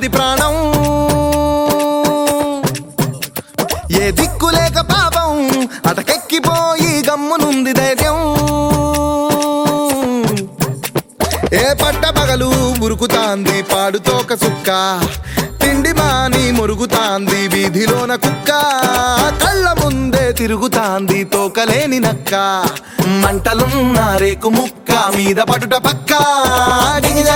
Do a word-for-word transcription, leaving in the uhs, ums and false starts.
తీస్తున్నది ప్రాణం. ఏ దిక్కులేక పాపం అటకెక్కిపోయి గమ్మునుంది ధైర్యం. ఏ పట్ట పగలు ఉరుకుతాంది పాడుతోక సుక్క, తిండి మాని మురుగుతాంది వీధిలోన కుక్క. కళ్ళ ముందే తిరుగుతాంది తోకలేని నక్క, మంటలున్న రేకు ముక్క మీద పడుట పక్క.